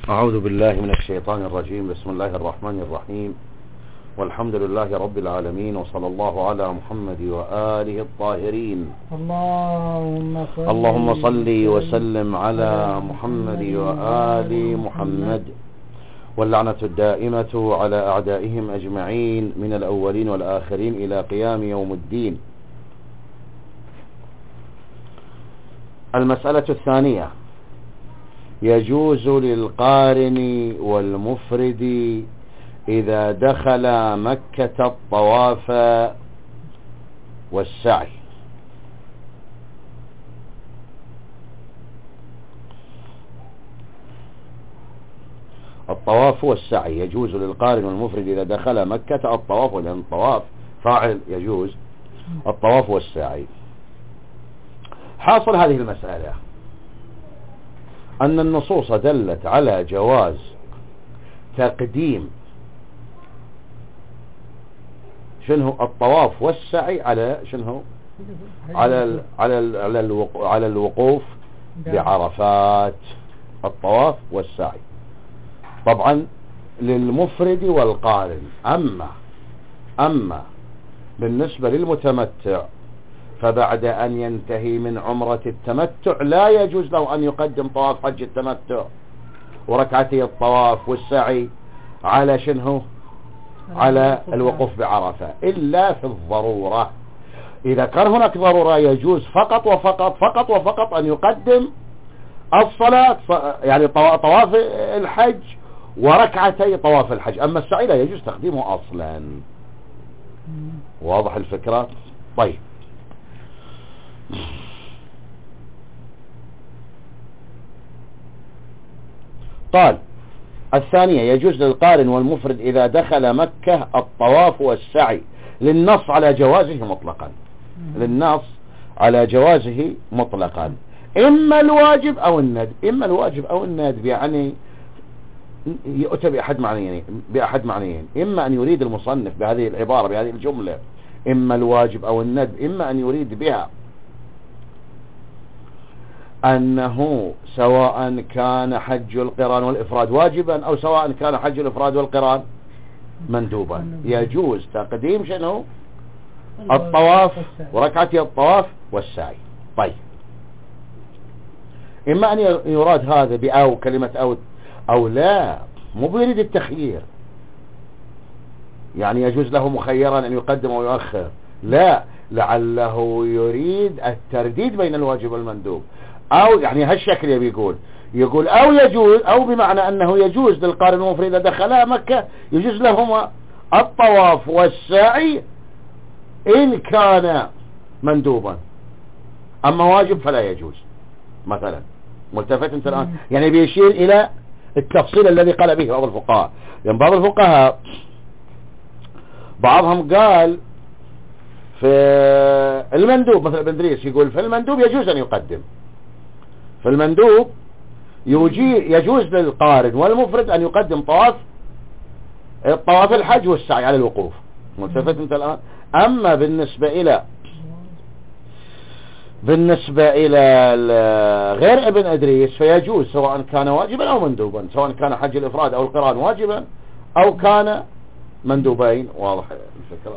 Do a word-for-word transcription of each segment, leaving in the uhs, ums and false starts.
أعوذ بالله من الشيطان الرجيم. بسم الله الرحمن الرحيم، والحمد لله رب العالمين، وصلى الله على محمد وآله الطاهرين. اللهم صل, اللهم صل وسلم على محمد وآل محمد، واللعنة الدائمة على أعدائهم أجمعين من الأولين والآخرين إلى قيام يوم الدين. المسألة الثانية: يجوز للقارن والمفرد إذا دخل مكة الطواف والسعي. الطواف والسعي يجوز للقارن والمفرد إذا دخل مكة الطواف، لأن الطواف فاعل يجوز الطواف والسعي. حاصل هذه المسألة أن النصوص دلت على جواز تقديم شنو الطواف والسعي على شنو على ال على ال على, الوقوف على الوقوف بعرفات. الطواف والسعي طبعا للمفرد والقارن. أما أما بالنسبة للمتمتع فبعد أن ينتهي من عمرة التمتع لا يجوز له أن يقدم طواف حج التمتع وركعتي الطواف والسعي على شنو على الوقوف بعرفة، إلا في الضرورة. إذا كان هناك ضرورة يجوز فقط وفقط فقط وفقط أن يقدم الصلاة، يعني طواف الحج وركعتي طواف الحج. أما السعي لا يجوز تقديمه أصلا. واضح الفكرة؟ طيب، قال الثانية: يجوز للقارن والمفرد إذا دخل مكة الطواف والسعي، للنص على جوازه مطلقا. للنص على جوازه مطلقا، إما الواجب أو الندب. إما الواجب أو الندب يعني يؤتى بأحد معنيين بأحد معنيين إما أن يريد المصنف بهذه العبارة بهذه الجملة إما الواجب أو الندب، إما أن يريد بها أنه سواء كان حج القران والإفراد واجبا أو سواء كان حج الإفراد والقران مندوبا، يجوز تقديم شنو الطواف وركعتي الطواف والسعي. طيب، إما أن يراد هذا بأو كلمة أو أو لا، مو بيريد التخيير، يعني يجوز له مخيرا أن يقدم أو يؤخر، لا، لعله يريد الترديد بين الواجب والمندوب، أو يعني هالشكل يبي يقول يقول أو يجوز، أو بمعنى أنه يجوز للقارن والمفرد إذا دخلا مكة يجوز لهما الطواف والسعي إن كان مندوبا، أما واجب فلا يجوز مثلا. ملتفت انت الآن؟ يعني بيشير إلى التفصيل الذي قال به بعض الفقهاء. يعني بعض الفقهاء بعضهم قال في المندوب، مثلا ابن إدريس يقول في المندوب يجوز أن يقدم، في المندوب يجي يجوز للقارن والمفرد أن يقدم طواف طواف الحج والسعي على الوقوف. ملتفت انت الآن؟ أما بالنسبة إلى بالنسبة إلى غير ابن إدريس فيجوز سواء كان واجبا أو مندوبا، سواء كان حج الإفراد أو القران واجبا أو كان مندوبين. واضح الفكرة؟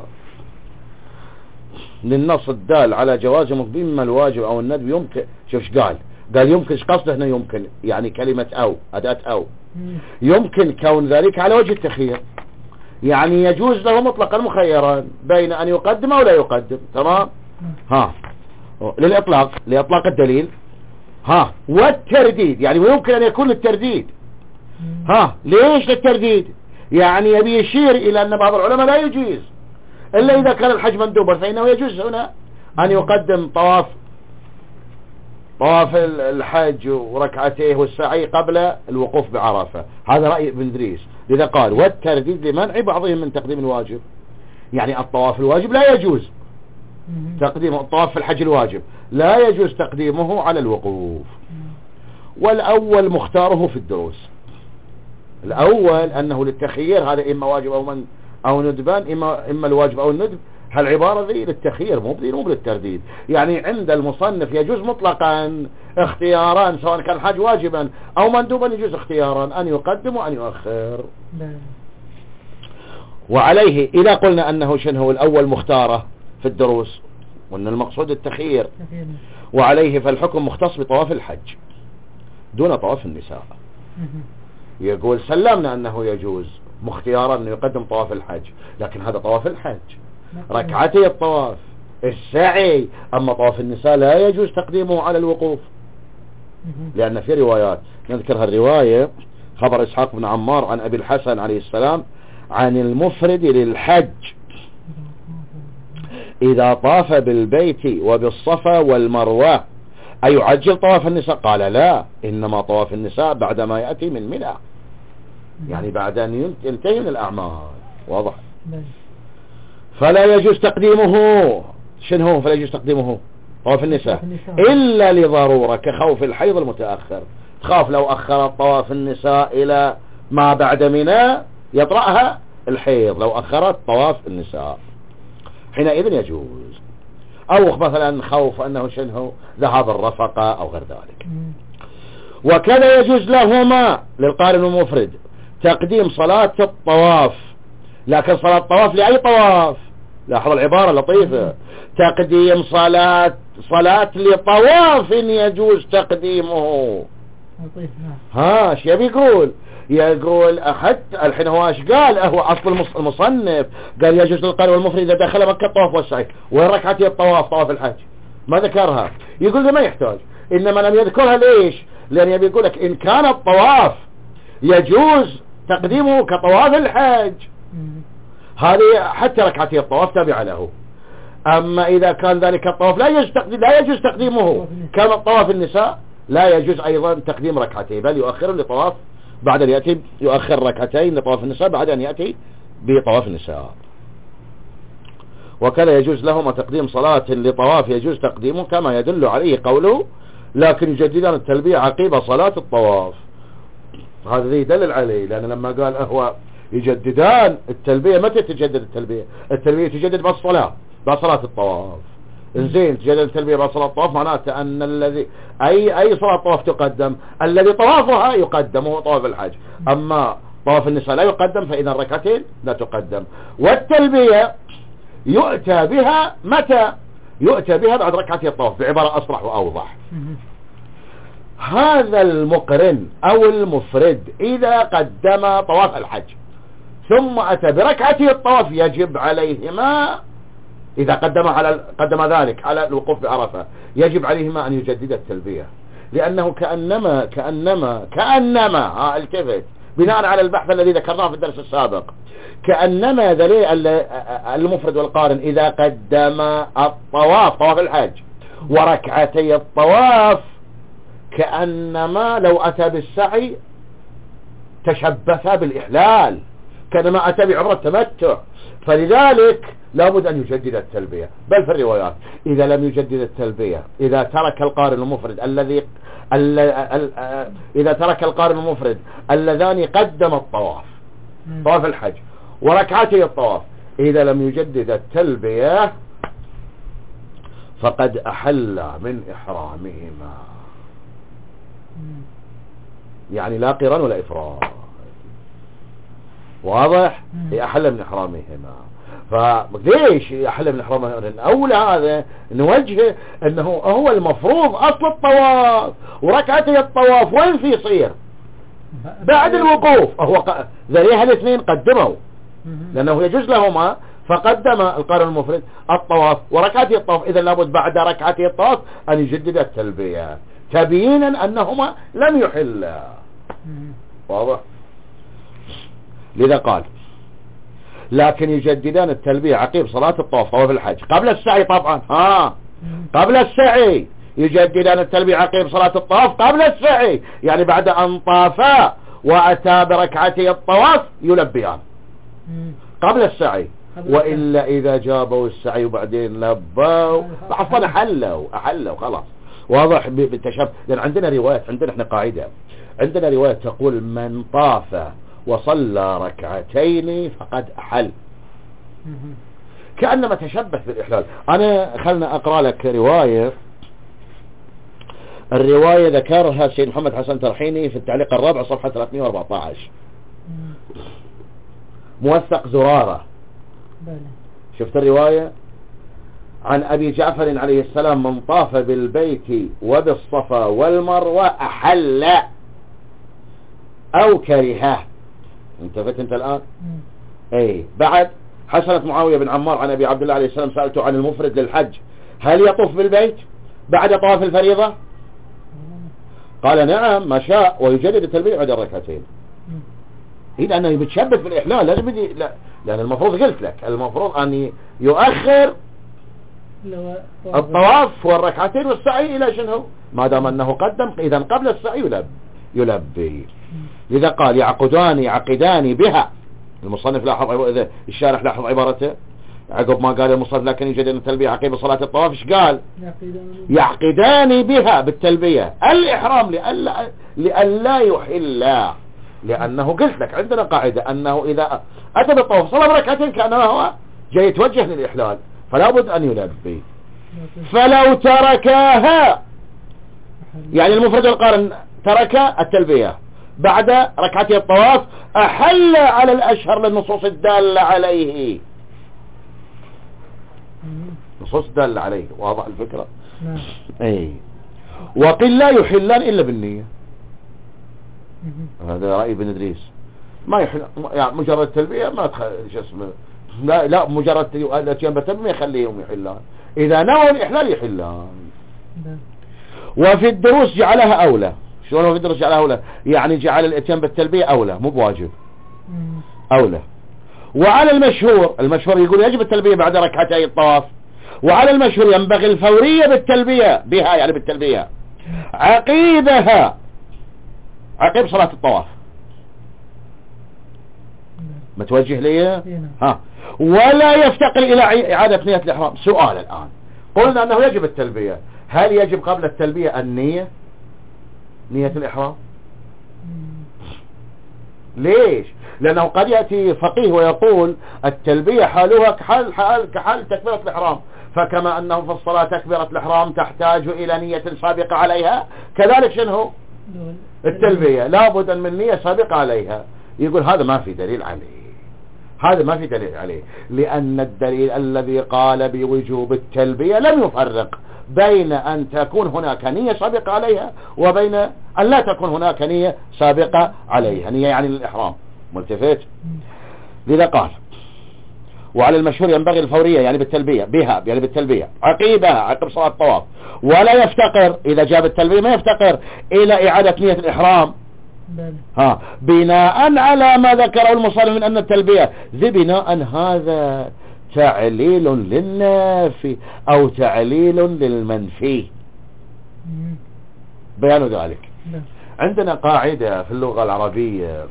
للنص الدال على جواز إما الواجب أو الندب يمكن. شوف ايش قال قال يمكن. ايش قصده هنا يمكن؟ يعني كلمة أو أداة أو يمكن كون ذلك على وجه التخيير، يعني يجوز له مطلقا مخيرا بين أن يقدم أو لا يقدم. تمام؟ ها، للإطلاق لإطلاق الدليل. ها، والترديد يعني ويمكن أن يكون الترديد. ها، ليش الترديد؟ يعني يبي يشير إلى أن بعض العلماء لا يجوز إلا إذا كان الحج مندوبا، فإنه يجوز هنا أن يقدم طواف طواف الحج وركعتيه والسعي قبل الوقوف بعرفة. هذا رأي ابن إدريس، لذا قال والترديد لمنع بعضهم من تقديم الواجب. يعني الطواف الواجب لا يجوز تقديمه، الطواف في الحج الواجب لا يجوز تقديمه على الوقوف. والأول مختاره في الدروس. الأول أنه للتخيير، هذا إما واجب أو من أو ندبان، إما إما الواجب أو الندب، هالعبارة ذي للتخيير مو مو بالترديد. يعني عند المصنف يجوز مطلقا اختيارا سواء كان الحج واجبا او مندوبا، يجوز اختيارا ان يقدم وان يؤخر. وعليه اذا قلنا انه شنو هو الاول مختاره في الدروس وان المقصود التخيير، وعليه فالحكم مختص بطواف الحج دون طواف النساء. يقول سلمنا انه يجوز مختيارا انه يقدم طواف الحج، لكن هذا طواف الحج ركعتي الطواف السعي، اما طواف النساء لا يجوز تقديمه على الوقوف، لان في روايات نذكر هالرواية خبر اسحاق بن عمار عن ابي الحسن عليه السلام عن المفرد للحج اذا طاف بالبيت وبالصفا والمروة ايعجل طواف النساء؟ قال لا، انما طواف النساء بعدما يأتي من منى، يعني بعد ان ينتهي من الاعمال. واضح؟ فلا يجوز تقديمه. شنو هو فلا يجوز تقديمه؟ طواف النساء الا لضرورة كخوف الحيض المتأخر، تخاف لو اخرت طواف النساء الى ما بعد منى يطرأها الحيض، لو اخرت طواف النساء حينئذ يجوز. او مثلا خوف انه شنو ذهاب الرفقة او غير ذلك. وكذا يجوز لهما للقارن المفرد تقديم صلاة الطواف، لكن صلاة الطواف لأي طواف؟ لاحظ العبارة لطيفة، تقديم صلاة صلاة لطواف يجوز تقديمه. ها ايش يبي يقول؟ يقول حتى الحين هو ايش قال؟ هو اصل المصنف قال يجوز للقارئ والمفرد اذا دخل مكة الطواف والسعي، وين ركعتي الطواف طواف الحج؟ ما ذكرها. يقول ما يحتاج، انما لم يذكرها ليش؟ لان يبي يقول لك ان كان الطواف يجوز تقديمه كطواف الحج هذه حتى ركعتي الطواف تابعة له. اما اذا كان ذلك الطواف لا يجوز تقديم لا يجوز تقديمه كما طواف النساء، لا يجوز ايضا تقديم ركعتين، بل يؤخر لطواف بعد ان ياتي يؤخر ركعتين لطواف النساء بعد ان ياتي بطواف النساء. وكذا يجوز لهما تقديم صلاة لطواف يجوز تقديمه كما يدل عليه قوله لكن يجددان التلبية عقيب صلاة الطواف. هذا يدلل عليه، لأن لما قال هو يجددان التلبية، متى تجدد التلبية؟ التلبية تجدد بالصلاة بصلاة الطواف. زين تجدد التلبية بصلاة الطواف معناته أن الذي أي أي صلاة طواف تقدم الذي طوافها يقدم هو طواف الحج، أما طواف النساء لا يقدم، فإذا ركعتين لا تقدم. والتلبية يؤتى بها متى؟ يؤتى بها بعد ركعتي الطواف بعبارة أصرح وأوضح. هذا المقرن أو المفرد إذا قدم طواف الحج ثم أتى بركعتي الطواف يجب عليهما إذا قدم على قدم ذلك على الوقوف بعرفة يجب عليهما أن يجدد التلبية، لأنه كأنما كأنما كأنما ها التفت بناء على البحث الذي ذكرناه في الدرس السابق، كأنما ذلك المفرد والقارن إذا قدم الطواف طواف الحج وركعتي الطواف كأنما لو أتى بالسعي تشبث بالإحلال، كأنما أتى بعمرة تمتع، فلذلك لابد أن يجدد التلبية. بل في الروايات إذا لم يجدد التلبية إذا ترك القارن المفرد الذي إذا ترك القارن المفرد اللذان قدم الطواف طواف الحج وركعتي الطواف إذا لم يجدد التلبية فقد أحل من إحرامهما، يعني لا قران ولا إفراد. واضح؟ أحل من إحرامهما. فليش أحل من إحرامهما؟ أولى هذا نوجه أنه هو المفروض أصل الطواف وركعتي الطواف وين في يصير؟ بعد الوقوف. هو ذريها الاثنين قدموا لأنه يجوز لهما، فقدم القارن المفرد الطواف وركعتي الطواف، إذا لابد بعد ركعتي الطواف أن يجدد التلبية تبيينا أنهما لم يحلا. واضح؟ لذا قال لكن يجددان التلبية عقيب صلاة الطواف طواف الحج قبل السعي طبعا. ها قبل السعي يجددان التلبية عقيب صلاة الطواف قبل السعي، يعني بعد أن طافا وأتى بركعتي الطواف يلبيان قبل السعي. وإلا إذا جابوا السعي وبعدين لبوا فعصنا أحلوا أحلوا خلاص. واضح بالتشابه، لأن عندنا رواية، عندنا احنا قاعدة، عندنا رواية تقول من طاف وصلى ركعتين فقد أحل، كأنما تشبه بالإحلال. أنا خلنا أقرأ لك رواية، الرواية ذكرها سيد محمد حسن ترحيني في التعليق الرابع صفحة ثلاثمائة وأربعة عشر، موثق زرارة. شفت الرواية؟ عن أبي جعفر عليه السلام: من طاف بالبيت وبالصفا والمروة أحل أو كرهه. انتفت انت الآن؟ اي. بعد حسنة معاوية بن عمار عن أبي عبد الله عليه السلام: سألته عن المفرد للحج هل يطوف بالبيت بعد طواف الفريضة؟ قال نعم ما شاء، ويجدد التلبية بعد الركعتين. إذا أنه بتشبث بالإحلال لازم يدي، لا، لأن المفروض قلت لك المفروض أن يؤخر الطواف والركعتين والسعي إلى شنو؟ ما دام أنه قدم، إذا قبل السعي يلب يلبي. لذا قال يعقدان يعقدان بها. المصنف لاحظ، إذا الشارح لاحظ عبارته عقب ما قال المصنف لكن يجد أن التلبية عقب صلاة الطواف، ايش قال؟ يعقدان بها بالتلبية الإحرام لألا لألا يحلا، لأنه قلت لك عندنا قاعدة أنه إذا أتى بالطواف صلى بركعتين كأنما هو جاي يتوجه للإحلال، فلا بد أن يلبي. فلو تركاها، يعني المفرد القارن ترك التلبية بعد ركعتي الطواف، أحل على الأشهر للنصوص الدالة عليه، نصوص الدالة عليه. واضح الفكرة؟ نعم. اي. وقل لا يحلان إلا بالنية. هذا رأي ابن إدريس. ما يحل يعني مجرد التلبية ما تخ... اسمه لا لا مجرد الاتيان بالتلبية ما يخليهم يحلان، إذا نوى الإحلال يحلان. وفي الدروس جعلها أولى. شلون في الدروس جعلها أولى؟ يعني جعل الاتيان بالتلبية أولى مو بواجب، أولى. وعلى المشهور، المشهور يقول يجب التلبية بعد ركعتي الطواف، وعلى المشهور ينبغي الفورية بالتلبية بها، يعني بالتلبية عقيبها، عقيب صلاة الطواف. متوجه لي؟ ها. ولا يفتقر إلى إعادة نية الإحرام. سؤال الآن، قلنا أنه يجب التلبية، هل يجب قبل التلبية النية، نية الإحرام؟ ليش؟ لأنه قد يأتي فقيه ويقول التلبية حالها كحال حال كحال تكبيرة الإحرام، فكما أنه في الصلاة تكبيرة الإحرام تحتاج إلى نية سابقة عليها، كذلك شنو التلبية لابد من نية سابقة عليها. يقول هذا ما في دليل عليه، هذا ما في دليل عليه، لأن الدليل الذي قال بوجوب التلبية لم يفرق بين أن تكون هناك نية سابقة عليها وبين أن لا تكون هناك نية سابقة عليها، نية يعني للإحرام. ملتفت؟ لذا قال وعلى المشهور ينبغي الفورية يعني بالتلبية بها، يعني بالتلبية عقيبها، عقب صلاة الطواف. ولا يفتقر إذا جاب التلبية ما يفتقر إلى إعادة نية الإحرام، ها، بناء على ما ذكره المصنف من أن التلبية ذي بناء هذا تعليل للنافي أو تعليل للمنفي، بيان ذلك. عندنا قاعدة في اللغة العربية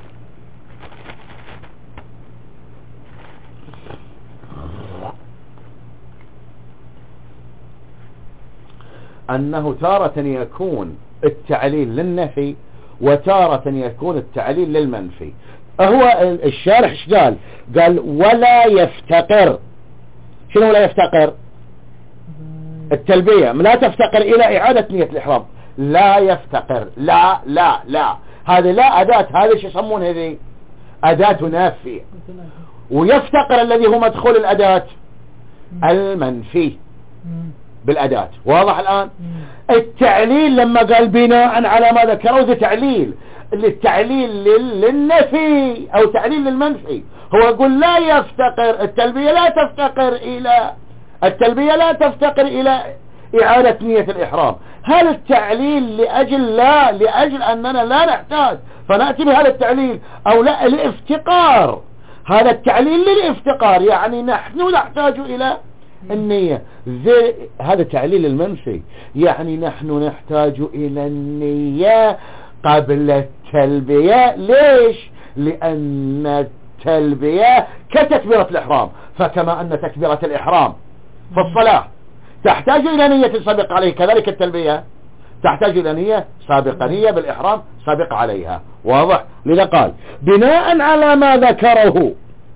أنه تارة يكون التعليل للنفي وتارة يكون التعليل للمنفي. هو الشارح ايش قال؟ قال ولا يفتقر. شنو لا يفتقر؟ التلبية لا تفتقر إلى إعادة نية الإحرام، لا يفتقر، لا لا لا، هذه لا أداة، هذا شو يسمون هذه أداة نافية. ويفتقر الذي هو مدخول الأداة المنفي بالأداة. واضح الآن؟ التعليل لما قال بناء على ما ذكره ذا تعليل للتعليل للنفي أو تعليل للمنفي. هو يقول لا يفتقر التلبية لا تفتقر إلى التلبية لا تفتقر إلى إعادة نية الإحرام. هل التعليل لأجل لا لأجل أننا لا نحتاج فنأتي بهذا التعليل، أو لا الافتقار؟ هذا التعليل للافتقار، يعني نحن نحتاج إلى النية. زي هذا تعليل المنفي، يعني نحن نحتاج إلى النية قبل التلبية. ليش؟ لأن التلبية كتكبيرة الإحرام، فكما أن تكبيرة الإحرام في الصلاة تحتاج إلى نية سابقة عليه، كذلك التلبية تحتاج إلى نية سابقة، نية بالإحرام سابقة عليها. واضح؟ لذا قال بناء على ما ذكره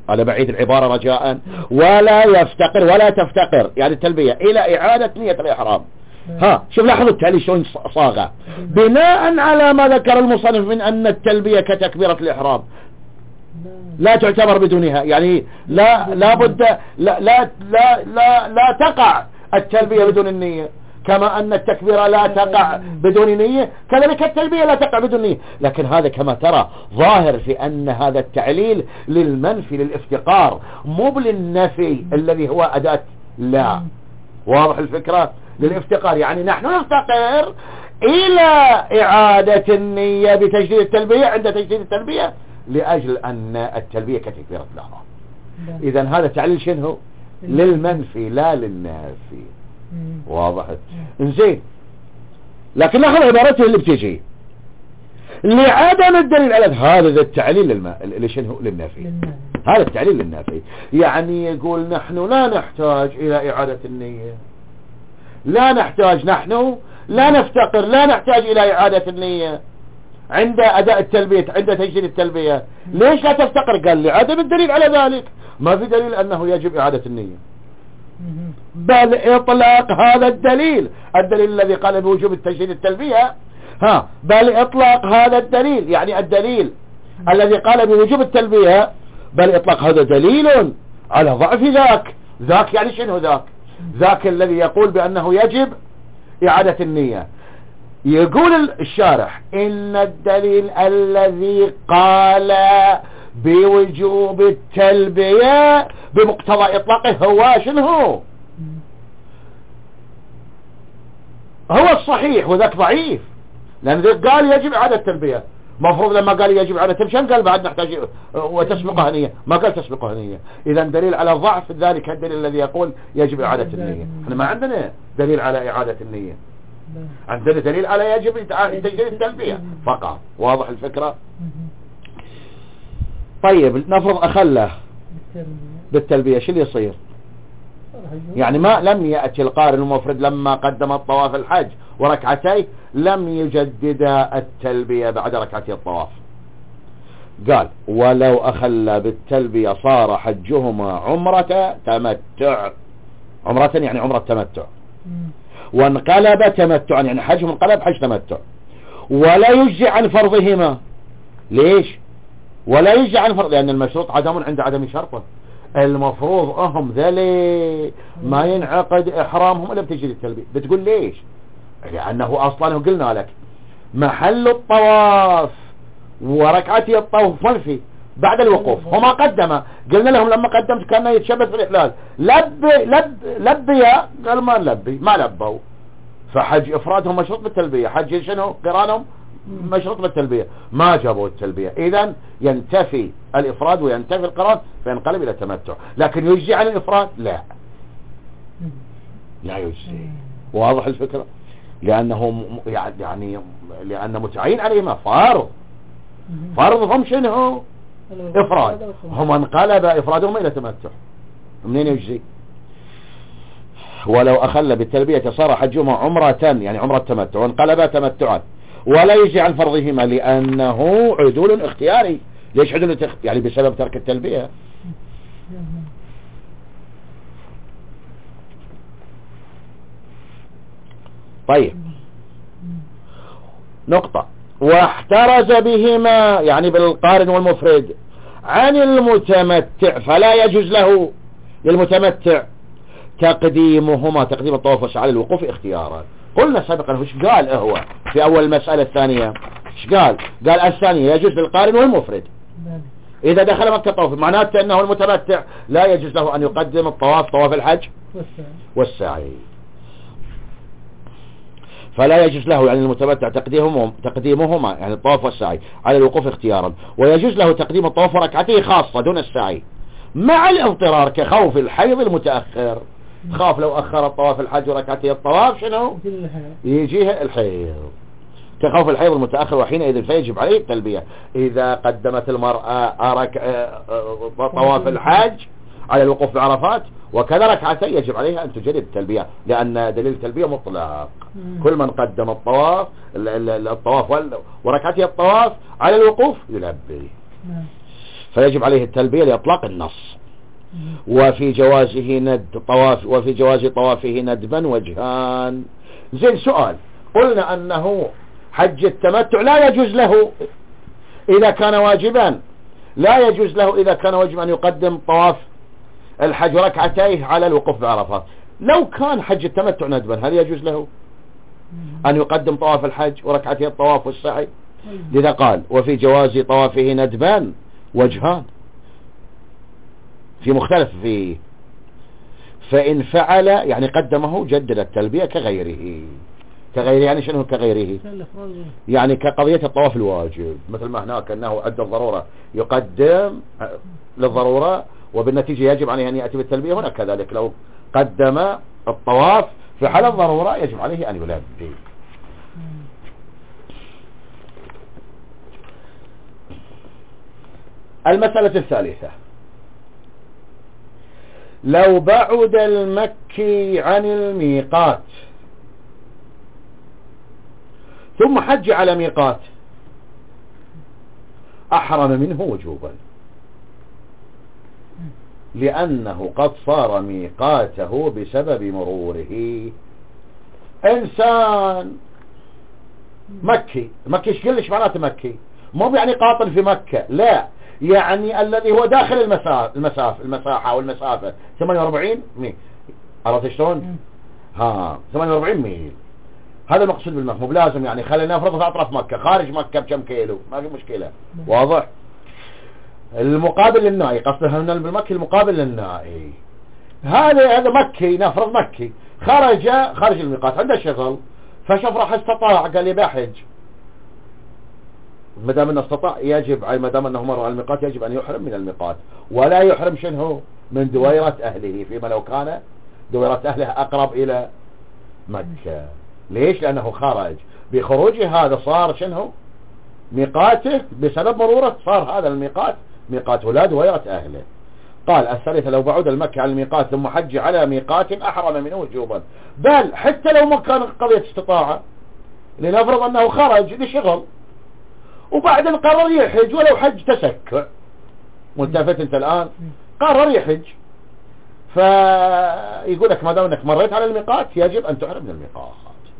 هذا بعيد العبارة رجاء. ولا يفتقر ولا تفتقر يعني التلبية إلى إعادة نية الإحرام. ها شوف لاحظوا التالي شلون صاغة بناء على ما ذكر المصنف من أن التلبية كتكبيرة الإحرام لا تعتبر بدونها، يعني لا لا بد لا لا لا لا, لا تقع التلبية بدون النية، كما أن التكبيرة لا تقع بدون نية كذلك التلبية لا تقع بدون نية. لكن هذا كما ترى ظاهر في أن هذا التعليل للمنفي للافتقار مو للنفي الذي هو أداة لا. واضح الفكرة؟ للافتقار يعني نحن نفتقر إلى إعادة النية بتجديد التلبية عند تجديد التلبية لأجل أن التلبية كتكبيرة الإحرام. إذن هذا تعليل شنو؟ للمنفي لا للنافي. واضح؟ انزين لكن لاحظ عبارته اللي بتجي لعدم الدليل على هذا التعليل للم... لشنو؟ للنافي. هذا التعليل للنافي يعني يقول نحن لا نحتاج إلى إعادة النية، لا نحتاج، نحن لا نفتقر، لا نحتاج إلى إعادة النية عند أداء التلبية عند تجديد التلبية. ليش لا تفتقر؟ قال لعدم الدليل على ذلك، ما في دليل أنه يجب إعادة النية، بل إطلاق هذا الدليل الدليل الذي قال بوجوب تجديد التلبية ها بل إطلاق هذا الدليل يعني الدليل الذي قال بوجوب التلبية بل إطلاق هذا دليل على ضعف ذاك. ذاك يعني شنو ذاك؟ ذاك الذي يقول بأنه يجب إعادة النية. يقول الشارح إن الدليل الذي قال بوجوب التلبية بمقتضى إطلاقه هو شنو؟ هو هو الصحيح وذاك ضعيف، لأن قال يجب إعادة التلبية. مفروض لما قال يجب إعادة التلبية قال بعد نحتاج وتسبقها نية، ما قال تسبقها نية. إذا دليل على ضعف ذلك الدليل الذي يقول يجب إعادة النية. احنا ما عندنا دليل على إعادة النية، عندنا دليل على يجب تجديد التلبية فقط. واضح الفكرة؟ طيب نفرض أخله بالتلبية شو اللي يصير؟ يعني ما لم يأتي القارن المفرد لما قدم الطواف الحج وركعتيه لم يجدد التلبية بعد ركعتي الطواف. قال ولو أخل بالتلبية صار حجهما عمرة تمتع، عمرة يعني عمرة تمتع، وانقلب تمتعا يعني حجهم انقلب حج تمتع، ولا يجزي عن فرضهما. ليش ولا يجزي عن فرض؟ لأن المشروط عدم عند عدم شرطه. المفروض أهم ذلك ما ينعقد إحرامهم إلا بتجديد التلبية. بتقول ليش؟ لأنه أصلا قلنا لك محل الطواف وركعتي الطواف منفي بعد الوقوف. هما قدم قلنا لهم لما قدمت كان يتشبث في الإحلال لبي لب لبي قال ما لبي ما لبوا، فحج إفرادهم مشروط بالتلبية، حج شنو قرانهم مشروط بالتلبية، ما جابوا التلبية. إذن ينتفي الإفراد وينتفي القران فينقلب إلى تمتع. لكن يجزي عن الإفراد؟ لا لا يجزي. واضح الفكرة؟ لأنه يعني لأن متعين عليهما فرض، فرضهم شنو؟ إفراد، هم انقلب إفرادهم إلى تمتع، منين يجزي؟ ولو أخل بالتلبية صار حجهما عمرة يعني عمرة تمتع وانقلب تمتعا ولا يجزي عن فرضهما لأنه عدول اختياري. ليش عدول اختياري؟ يعني بسبب ترك التلبية. طيب نقطة واحترز بهما يعني بالقارن والمفرد عن المتمتع فلا يجوز له للمتمتع تقديمهما تقديم الطواف والسعي للوقوف اختيارا. قلنا سابقا وش قال هو في أول المسألة الثانية؟ وش قال؟ قال الثانية يجوز للقارن والمفرد إذا دخل مكة طواف، معناته أنه المتمتع لا يجوز له أن يقدم الطواف طواف الحج والسعي، فلا يجوز له يعني المتمتع تقديمهم تقديمهما يعني الطواف والسعي على الوقوف اختيارا، ويجوز له تقديم الطواف وركعته خاصة دون السعي مع الاضطرار كخوف الحيض المتأخر. خاف لو أخر الطواف الحج وركعته الطواف شنو؟ يجيه الحيض كخوف الحيض المتأخر، وحينئذ فيجب عليه التلبية. إذا قدمت المرأة طواف الحج على الوقوف بعرفات وكذا ركعتين يجب عليها أن تجدد التلبية، لأن دليل التلبية مطلق. كل من قدم الطواف الطواف وركعته الطواف على الوقوف يلبي. فيجب عليه التلبية لإطلاق النص. وفي جوازه ند طواف وفي جواز طوافه ندبا وجهان. زين سؤال، قلنا أنه حج التمتع لا يجوز له إذا كان واجبا، لا يجوز له إذا كان واجبا أن يقدم طواف الحج ركعتيه على الوقوف بعرفات. لو كان حج التمتع ندبا هل يجوز له أن يقدم طواف الحج وركعتيه الطواف والسعي؟ لذا قال وفي جواز طوافه ندبا وجهان، في مختلف فيه. فإن فعل يعني قدمه جدد التلبية كغيره. كغيره يعني شنو كغيره؟ يعني كقضية الطواف الواجب، مثل ما هناك أنه عند الضرورة يقدم للضرورة وبالنتيجة يجب عليه أن يأتي بالتلبية، هنا كذلك لو قدم الطواف في حال الضرورة يجب عليه أن يلبي. المسألة الثالثة، لو بعد المكي عن الميقات ثم حج على ميقات أحرم منه وجوبا، لأنه قد صار ميقاته بسبب مروره. إنسان مكي، مكي ايش كلش معناته مكي؟ مو يعني قاطن في مكة، لا، يعني الذي هو داخل المسافة المسافة المساحة أو المسافة ثمانية وأربعين ميل. عرفت شلون؟ ها ثمانية وأربعين ميل، هذا المقصود بالمكة. مو بلازم يعني خلينا نفرض في أطراف مكة، خارج مكة بكم كيلو ما في مشكلة. واضح؟ المقابل للنائي، قصده هنا بالمكي المقابل للنائي. هذا هذا مكي، نفرض مكي خرج خارج الميقات عنده شغل، فشوف راح استطاع قال لي بحج، ما دام انه استطاع يجب، ما دام انه مر على الميقات يجب ان يحرم من الميقات، ولا يحرم شنو من دويرة اهله، فيما لو كان دويرة اهله اقرب الى مكة. ليش؟ لانه خرج، بخروجه هذا صار شنو ميقاته بسبب مروره، صار هذا الميقات ميقات ولاد دويرة اهله. قال الثالثة لو بعد المكي على الميقات ثم حج على ميقات احرم منه وجوبا، بل حتى لو ما كان قضية استطاعة، لنفرض انه خرج لشغل وبعدين قرر يحج ولو حج تسكع، ملتفت انت الان قرر يحج، فيقول لك ما دام انك مريت على الميقات يجب ان تحرم من الميقات،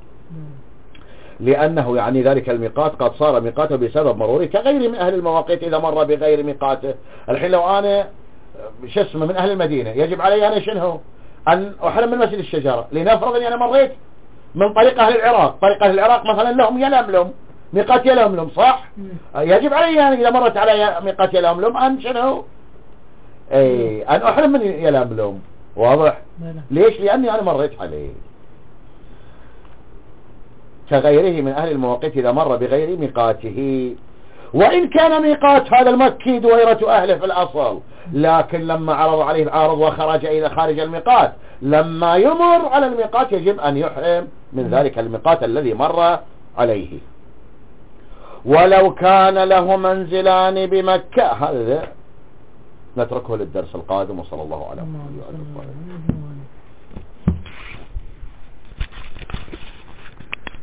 لانه يعني ذلك الميقات قد صار ميقاته بسبب مروره، كغير من اهل المواقيت اذا مر بغير ميقاته. الحين لو انا شو اسمه من اهل المدينة يجب علي انا شنو ان احرم من مسجد الشجرة، لنفرض اني انا مريت من طريق اهل العراق، طريق اهل العراق مثلا لهم يلملم ميقات يلملم، صح؟ يجب علي يعني اذا مرت علي ميقات يلملم ان شنو اي ان احرم من يلملم. واضح؟ ليش؟ لاني انا مريت عليه. كغيره من اهل المواقيت اذا مر بغير ميقاته، وان كان ميقات هذا المكي دويرة اهله في الاصل، لكن لما عرض عليه العارض وخرج الى خارج الميقات، لما يمر على الميقات يجب ان يحرم من ذلك الميقات الذي مر عليه. ولو كان له منزلان بمكة، هذا نتركه للدرس القادم، وصلى الله على محمد وعلى اله وصحبه.